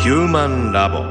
ヒューマンラボ。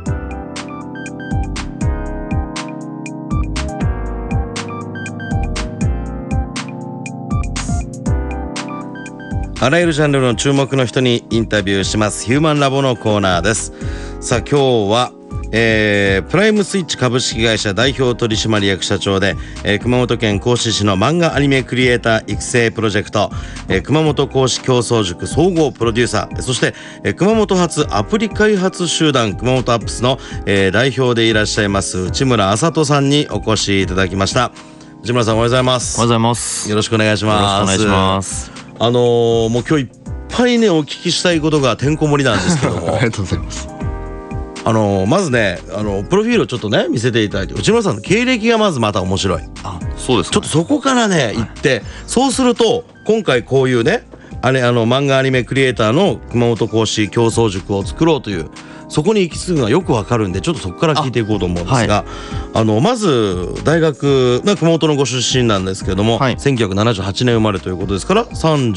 あらゆるジャンルの注目の人にインタビューしますヒューマンラボのコーナーです。さあ今日はプライムスイッチ株式会社代表取締役社長で、熊本県合志市の漫画アニメクリエイター育成プロジェクト、熊本合志競争塾総合プロデューサー、そして、熊本発アプリ開発集団熊本アップスの、代表でいらっしゃいます内村麻人さんにお越しいただきました。内村さんおはようございます。 おはようございます。 よろしくお願いします。 よろしくお願いします。 もう今日いっぱいねお聞きしたいことがてんこ盛りなんですけどもありがとうございます。 まずねプロフィールをちょっとね見せていただいて、内村さんの経歴がまずまた面白い。 そうですか、 ちょっとそこからね行って、そうすると今回こういうね漫画アニメクリエイターの熊本講師競争塾を作ろうという、そこに行き着くのがよくわかるんで、ちょっとそこから聞いていこうと思うんですが、まず大学熊本のご出身なんですけれども、1978年生まれということですから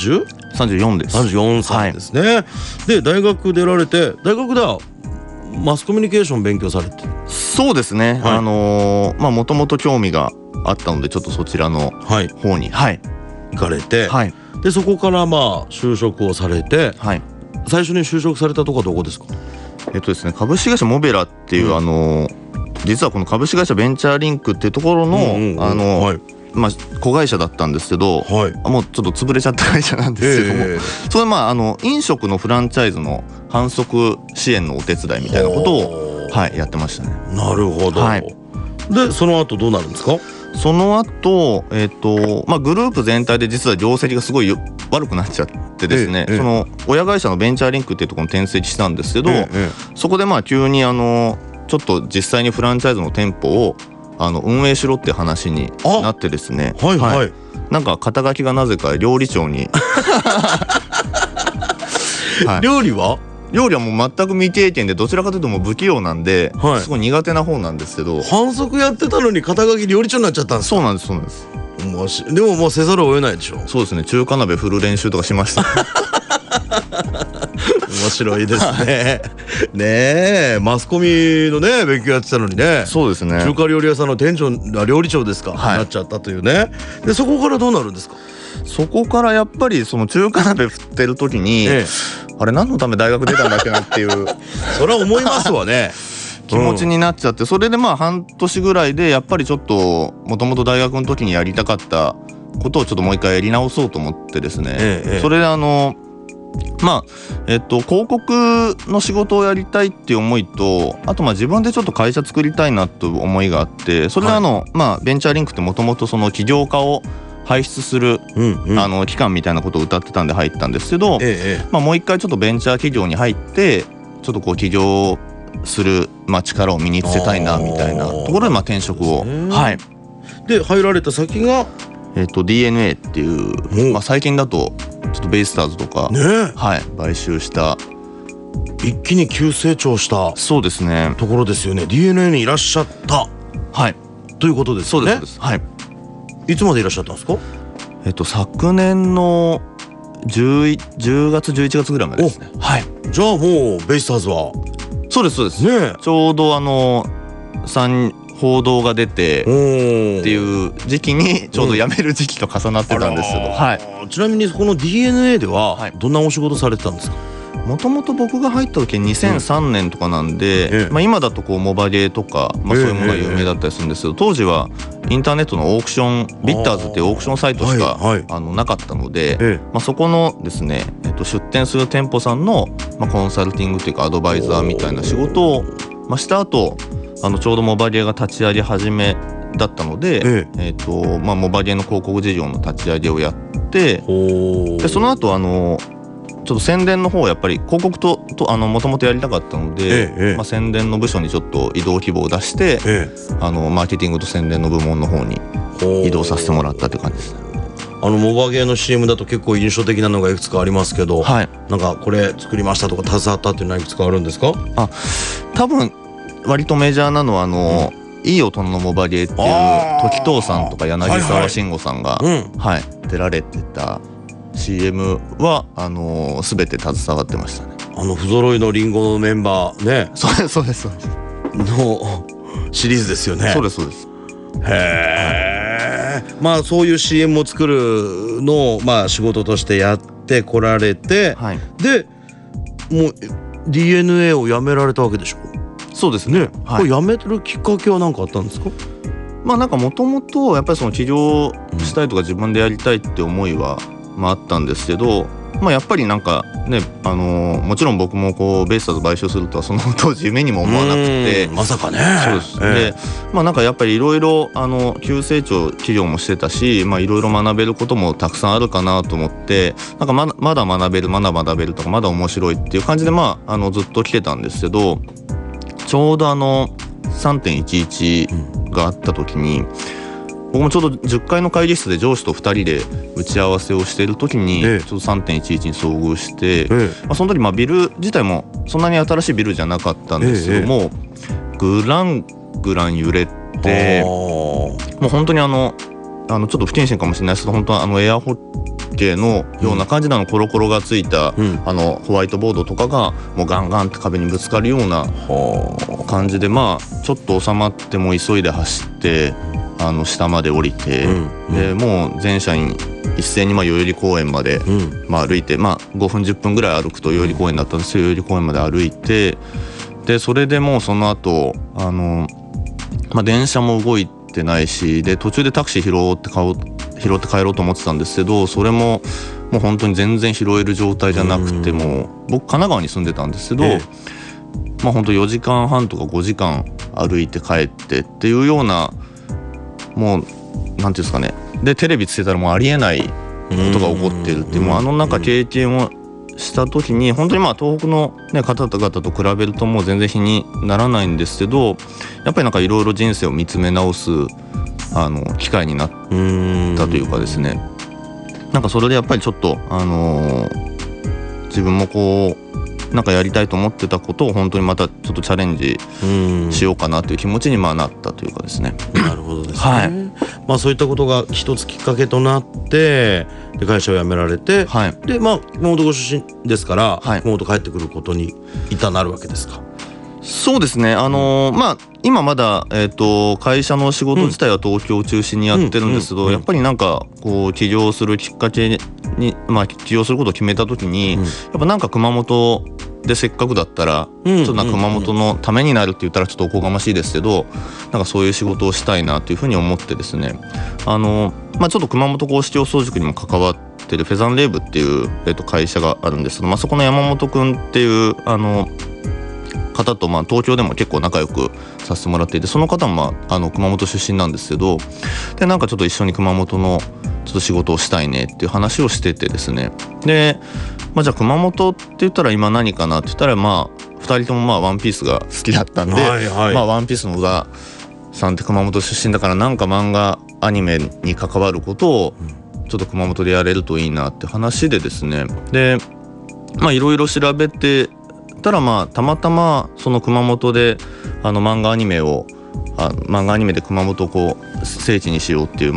34です。 34歳ですね、で大学出られて、大学ではマスコミュニケーション勉強されて。 そうですね、もともと興味があったのでちょっとそちらの方に、行かれて、でそこから就職をされて、最初に就職されたとこはどこですか？ ですね、株式会社モベラっていう、実はこの株式会社ベンチャーリンクっていうところの子会社だったんですけど、もうちょっと潰れちゃった会社なんですけども、それ飲食のフランチャイズの販促支援のお手伝いみたいなことをやってましたね。なるほど、 でその後どうなるんですか？ その後、グループ全体で実は業績がすごい悪くなっちゃってですね、その親会社のベンチャーリンクっていうところに転籍したんですけど、そこで急にちょっと実際にフランチャイズの店舗を運営しろって話になってですね、なんか肩書きがなぜか料理長に料理はもう全く未経験で、どちらかというともう不器用なんで、すごい苦手な方なんですけど、 販促やってたのに肩書き料理長になっちゃったんですか？ そうなんです、そうなんです。 でももうせざるを得ないでしょ。 そうですね、中華鍋振る練習とかしました面白いですねねえ、マスコミのね勉強やってたのにね。 そうですね、 中華料理屋さんの料理長ですか、なっちゃったというね。でそこからどうなるんですか？ そこからやっぱりその中華鍋振ってる時に、あれ何のため大学出たんだっけなっていうそれは思いますわね気持ちになっちゃって、それで半年ぐらいでやっぱりちょっともともと大学の時にやりたかったことをちょっともう一回やり直そうと思ってですね、それで広告の仕事をやりたいっていう思いと、あと自分でちょっと会社作りたいなという思いがあって、それでベンチャーリンクってもともとその起業家を輩出する、機関みたいなことを謳ってたんで入ったんですけど、もう一回ちょっでベンチャー企業に入ってちょっと起業する、力を身につけたいなみたいなところで転職を、 で入られた先が DNA っていう、最近だとちょっとベイスターズとか、買収した一気に急成長したそうですねところですよね。 DNA にいらっしゃったということですよね。 そうです、 いつまでいらっしゃったんですか？ 昨年の10月11月ぐらいまでですね。 じゃあもうベイスターズはそうですね、ちょうど報道が出てっていう時期にちょうど辞める時期と重なってたんですけど、 ちなみにこの DNA ではどんなお仕事されてたんですか？ もともと僕が入った時2003年とかなんで、今だとモバゲーとか、そういうものが有名だったりするんですけど、当時はインターネットのオークションビッターズっていうオークションサイトしかなかったので、そこのですね、出店する店舗さんのコンサルティングというかアドバイザーみたいな仕事をした後、ちょうどモバゲーが立ち上げ始めだったので、モバゲーの広告事業の立ち上げをやって、でその後ちょっと宣伝の方をやっぱり広告ともともとやりたかったので、宣伝の部署にちょっと移動希望を出して、マーケティングと宣伝の部門の方に移動させてもらったって感じですね。 モバゲーの CM だと結構印象的なのがいくつかありますけど、なんかこれ作りましたとか携わったっていうのはいくつかあるんですか？ 多分割とメジャーなのはいい大人のモバゲーっていう時藤さんとか柳沢慎吾さんが出られてた CM は全て携わってましたね。 不揃いのリンゴのメンバーね。 そうですのシリーズですよね。 そうですへえ。まあそういう CM を作るのをまあ仕事としてやってこられて、 はい、 でもう DNA を辞められたわけでしょ。 そうですね。 これ辞めるきっかけは何かあったんですか？ なんかもともとやっぱりその起業したいとか自分でやりたいって思いはあったんですけど、やっぱりなんかね、もちろん僕もこうベイスターズ買収するとはその当時夢にも思わなくて、 まさかね。 そうです。でなんかやっぱりいろいろ急成長企業もしてたし、いろいろ学べることもたくさんあるかなと思って、なんかまだ学べるとかまだ面白いっていう感じでずっと来てたんですけど、ちょうど3.11 があった時に、僕もちょうど10階の会議室で上司と2人で打ち合わせをしている時にちょうど 3.11 に遭遇して、その時ビル自体もそんなに新しいビルじゃなかったんですけども、グラン揺れて、もう本当にちょっと不謹慎かもしれないですけど、本当はエアホッケーのような感じのコロコロがついた、ホワイトボードとかがもうガンガンって壁にぶつかるような感じで、ちょっと収まっても急いで走って下まで降りて、でもう全社員一斉に代々木公園まで、歩いて、5分10分ぐらい歩くと代々木公園だったんですけど、代々木公園まで歩いて、でそれでもうその後電車も動いてないし、で途中でタクシー拾って帰ろうと思ってたんですけど、それもう本当に全然拾える状態じゃなくて、もう僕神奈川に住んでたんですけど、本当4時間半とか5時間歩いて帰ってっていうような、もうなんていうんですかね、でテレビつけたらもうありえないことが起こってるっていう、もうなんか経験をした時に本当に東北の、方々と比べるともう全然比にならないんですけど、やっぱりなんかいろいろ人生を見つめ直す機会になったというかですね、なんかそれでやっぱりちょっと自分もこうなんかやりたいと思ってたことを本当にまたちょっとチャレンジしようかなという気持ちになったというかですね。 なるほどですね。そういったことが一つきっかけとなってで会社を辞められて、で熊本ご出身ですから、熊本帰ってくることになるわけですか？ そうですね。今まだ、会社の仕事自体は東京を中心にやってるんですけど、やっぱりなんかこう起業するきっかけに、起業することを決めた時に、やっぱなんか熊本でせっかくだったら、ちょっとなんか熊本のためになるって言ったらちょっとおこがましいですけど、なんかそういう仕事をしたいなというふうに思ってですね、ちょっと熊本公式競争塾にも関わってるフェザンレーブっていう、会社があるんですけど、そこの山本くんっていう方と東京でも結構仲良くさせてもらっていて、その方も熊本出身なんですけど、でなんかちょっと一緒に熊本のちょっと仕事をしたいねっていう話をしててですね、で、じゃあ熊本って言ったら今何かなって言ったら2人ともワンピースが好きだったんで、ワンピースの宇田さんって熊本出身だからなんか漫画アニメに関わることをちょっと熊本でやれるといいなって話でですね、でいろいろ調べてたらたまたまその熊本で漫画アニメで熊本をこう聖地にしようっていう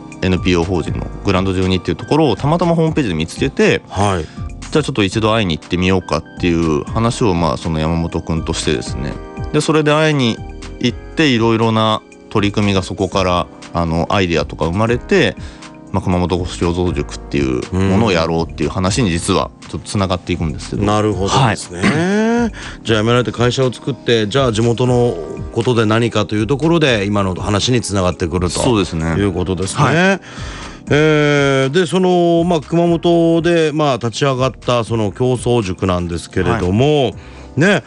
NPO 法人のグランド12っていうところをたまたまホームページで見つけて、じゃあちょっと一度会いに行ってみようかっていう話をその山本くんとしてですね、でそれで会いに行っていろいろな取り組みがそこからアイデアとか生まれて、熊本公式競争塾っていうものをやろうっていう話に実はちょっとつながっていくんですけど。 なるほどですね。じゃあ辞められて会社を作って、じゃあ地元のことで何かというところで今の話につながってくるということですね。でその、熊本で立ち上がったその競争塾なんですけれども、競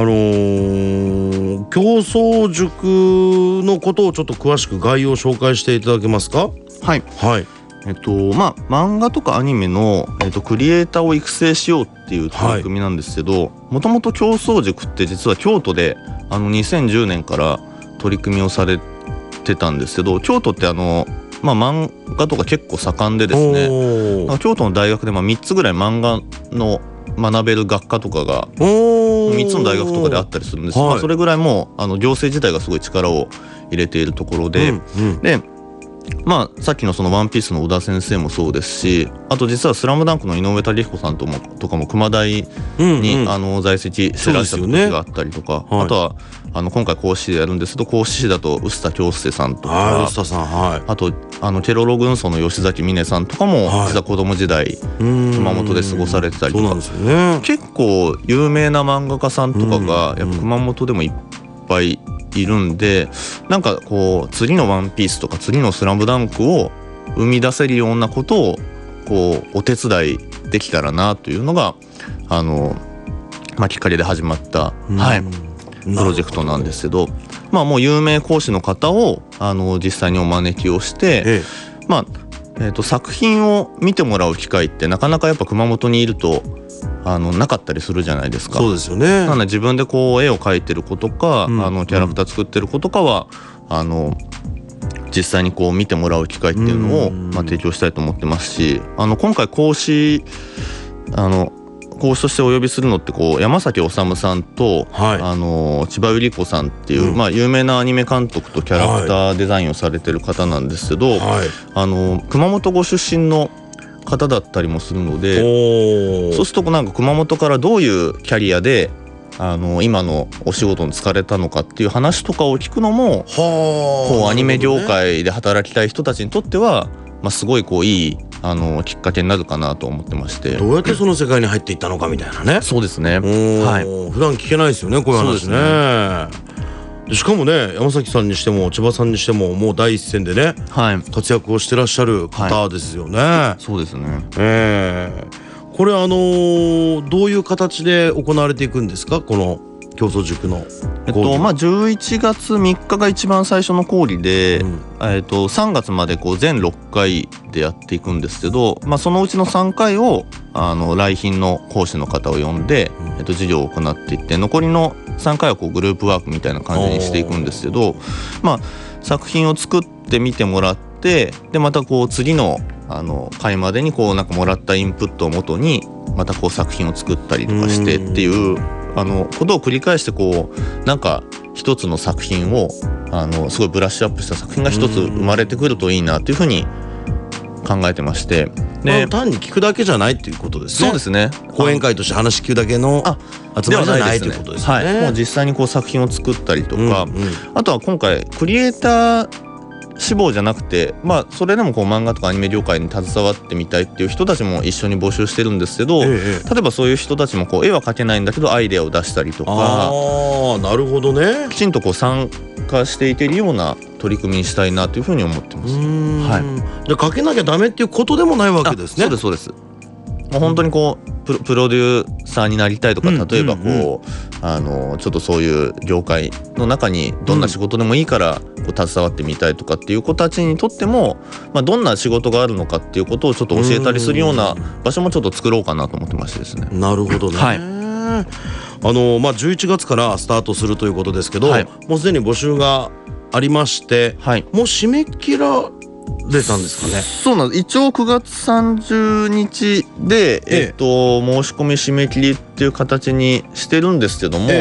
争塾のことをちょっと詳しく概要を紹介していただけますか？ 漫画とかアニメの、クリエイターを育成しようっていう取り組みなんですけど、もともと競争塾って実は京都で2010年から取り組みをされてたんですけど、京都って漫画とか結構盛んでですね、京都の大学で3つぐらい漫画の学べる学科とかが3つの大学とかであったりするんです、それぐらいもう行政自体がすごい力を入れているところで、でまあさっきのそのワンピースの小田先生もそうですし、あと実はスラムダンクの井上武彦さんとかも熊大に在籍してらっしゃった時があったりとか、あとは今回講師でやるんですけど、講師だと臼田恭介さんとか、 臼田さん、はい、 あとケロロ軍曹の吉崎美音さんとかも実は子供時代熊本で過ごされてたりとか、結構有名な漫画家さんとかがやっぱ熊本でもいっぱいいるんで、なんかこう次のワンピースとか次のスラムダンクを生み出せるようなことをこうお手伝いできたらなというのがきっかけで始まった、はい、プロジェクトなんですけど、まあもう有名講師の方を実際にお招きをして、作品を見てもらう機会ってなかなかやっぱ熊本にいるとなかったりするじゃないですか。 そうですよね。 なので自分でこう絵を描いてる子とか、キャラクター作ってる子とかは実際にこう見てもらう機会っていうのを提供したいと思ってますし、今回講師としてお呼びするのってこう山崎治さんと、千葉百合子さんっていう、有名なアニメ監督とキャラクターデザインをされてる方なんですけど、熊本ご出身の方だったりもするので、そうするとなんか熊本からどういうキャリアで今のお仕事に就かれたのかっていう話とかを聞くのも、こうアニメ業界で働きたい人たちにとっては、すごいこういいきっかけになるかなと思ってまして。 どうやってその世界に入っていったのかみたいなね。 そうですね。 普段聞けないですよね、こういう話ね。しかもね、山崎さんにしても千葉さんにしてももう第一線でね、活躍をしてらっしゃる方ですよね。 そうですね。 これどういう形で行われていくんですか、この競争塾の 11月3日が一番最初の講義で、3月までこう全6回でやっていくんですけど、そのうちの3回を来賓の講師の方を呼んで、授業を行っていって、残りの3回はこうグループワークみたいな感じにしていくんですけど、作品を作ってみてもらって、でまたこう次の回までにこうなんかもらったインプットをもとにまたこう作品を作ったりとかしてっていうことを繰り返して、こうなんか一つの作品をすごいブラッシュアップした作品が一つ生まれてくるといいなというふうに考えてまして、 単に聞くだけじゃないっていうことですね。 そうですね。 講演会として話聞くだけの集まりじゃないということですね。 もう実際にこう作品を作ったりとか、あとは今回クリエイター志望じゃなくて、それでもこう漫画とかアニメ業界に携わってみたいっていう人たちも一緒に募集してるんですけど、例えばそういう人たちもこう絵は描けないんだけどアイデアを出したりとか、 なるほどね、 きちんとこう参加していけるような取り組みにしたいなというふうに思ってます。じゃあ描けなきゃダメっていうことでもないわけですね。 そうです。もう本当にこうプロデューサーになりたいとか、例えばこうちょっとそういう業界の中にどんな仕事でもいいからこう携わってみたいとかっていう子たちにとっても、どんな仕事があるのかっていうことをちょっと教えたりするような場所もちょっと作ろうかなと思ってましてですね。 なるほどね。11月からスタートするということですけど、もうすでに募集がありまして、もう締め切られたんですかね。 そうなんです。一応9月30日で、申し込み締め切りっていう形にしてるんですけども、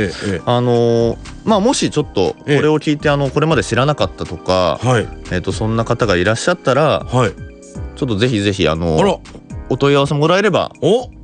もしちょっとこれを聞いてこれまで知らなかったとか、そんな方がいらっしゃったら、ちょっとぜひぜひお問い合わせもらえれば、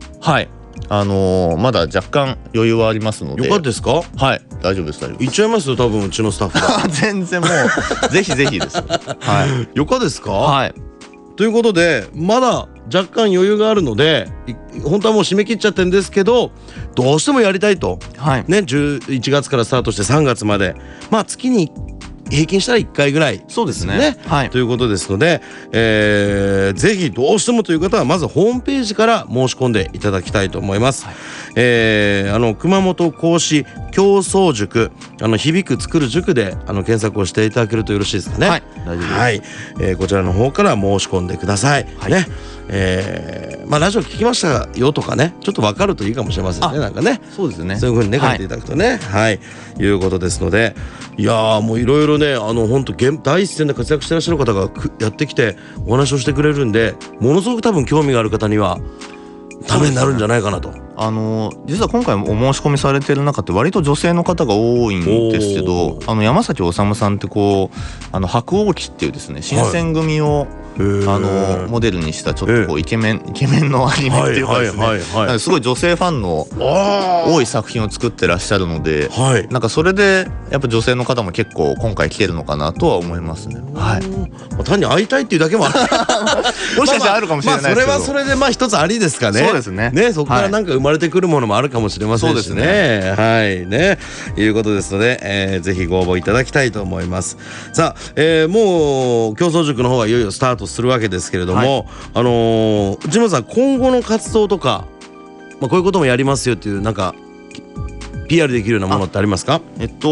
まだ若干余裕はありますので。 よかったですか？ はい、大丈夫です。 行っちゃいますよ、多分うちのスタッフが全然もうぜひぜひです。 よかですか？ はい。 ということでまだ若干余裕があるので、本当はもう締め切っちゃってるんですけど、どうしてもやりたいと、11月からスタートして3月まで、月に平均したら1回ぐらいそうですね、 ということですので、ぜひどうしてもという方はまずホームページから申し込んでいただきたいと思います。熊本講師競争塾、響く作る塾で検索をしていただけるとよろしいですかね。 大丈夫です。 こちらの方から申し込んでください。ラジオ聞きましたよとかね、ちょっと分かるといいかもしれませんね。なんかね、 そうですね。 そういう風にね書いていただくとね、いうことですので、いやーもういろいろね、本当第一線で活躍してらっしゃる方がやってきてお話をしてくれるんで、ものすごく多分興味がある方にはためになるんじゃないかなと実は今回もお申し込みされてる中って割と女性の方が多いんですけど、山崎修さんってこう白鸚記っていうですね新選組を、モデルにしたちょっとこうイケメンのアニメっていうかですね、すごい女性ファンの多い作品を作ってらっしゃるので、なんかそれでやっぱ女性の方も結構今回来てるのかなとは思いますね。 単に会いたいっていうだけもあるもしかしたらあるかもしれないですけど、 それはそれで一つありですかね。 そうですね。 そこからなんか生まれてくるものもあるかもしれませんしね。はいね、いうことですので、ぜひご応募いただきたいと思います。さあ、もう競争塾の方はいよいよスタートするわけですけれども、内村さん今後の活動とか、こういうこともやりますよっていうなんか PR できるようなものってありますか？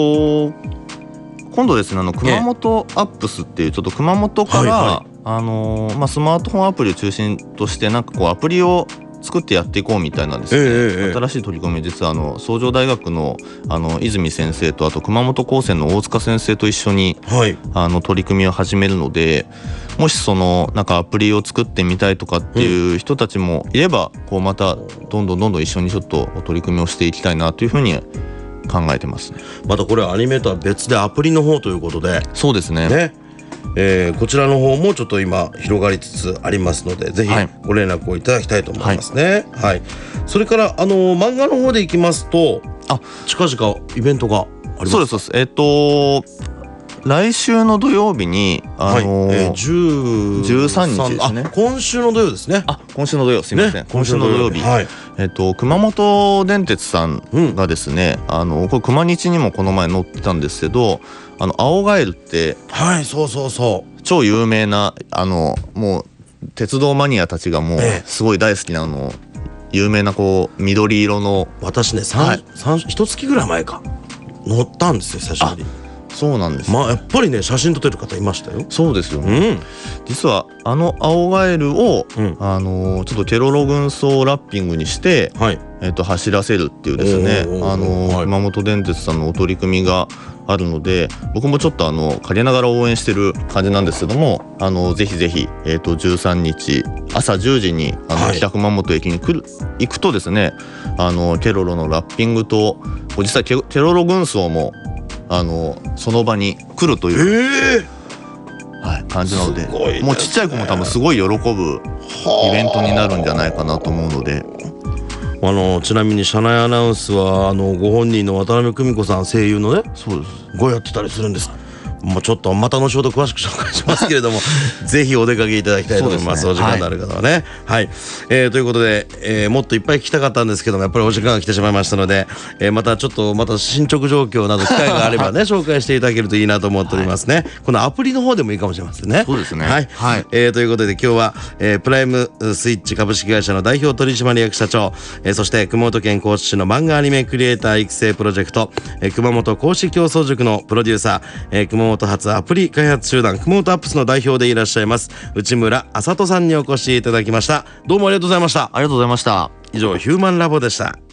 今度ですね熊本アップスっていうちょっと熊本から、スマートフォンアプリを中心としてなんかこうアプリを作ってやっていこうみたいなですね、新しい取り組み実は崇城大学の泉先生とあと熊本高専の大塚先生と一緒に、取り組みを始めるので、もしなんかアプリを作ってみたいとかっていう人たちもいれば、こうまたどんどん一緒にちょっと取り組みをしていきたいなというふうに考えてますね。 またこれアニメとは別でアプリの方ということで、 そうですね。 こちらの方もちょっと今広がりつつありますので、ぜひご連絡をいただきたいと思いますね。それから漫画の方でいきますと、近々イベントがありますか？ そうです。来週の土曜日に13日ですね。 今週の土曜ですね。 今週の土曜、すみません。今週の土曜日、熊本電鉄さんがですね、これ熊日にもこの前載ってたんですけど、青ガエルって、 そう超有名なもう鉄道マニアたちがもうすごい大好きな有名なこう緑色の、 私ね1月ぐらい前か乗ったんですよ、久しぶりに。 そうなんです。 やっぱりね写真撮ってる方いましたよ。 そうですよね。実は青ガエルをちょっとケロロ軍曹ラッピングにして走らせるっていうですね、熊本電鉄さんのお取り組みがあるので、僕もちょっと陰ながら応援してる感じなんですけども、ぜひぜひ13日朝10時に北熊本駅に行くとですね、ケロロのラッピングと実際ケロロ軍曹もその場に来るという感じなので、もうちっちゃい子も多分すごい喜ぶイベントになるんじゃないかなと思うので。 ちなみに車内アナウンスはご本人の渡辺久美子さん、声優のね、 そうです、 ごやってたりするんです。ちょっとまた後ほど詳しく紹介しますけれどもぜひお出かけいただきたいと思います。お時間のある方はね。ということで、もっといっぱい聞きたかったんですけども、やっぱりお時間が来てしまいましたので、また進捗状況など機会があればね紹介していただけるといいなと思っておりますね。このアプリの方でもいいかもしれませんね。 そうですね。 ということで今日は、プライムスイッチ株式会社の代表取締役社長、そして熊本県高知市の漫画アニメクリエイター育成プロジェクト、熊本高知競争塾のプロデューサー、熊本発アプリ開発集団熊本アップスの代表でいらっしゃいます内村麻人さんにお越しいただきました。どうもありがとうございました。 ありがとうございました。 以上ヒューマンラボでした。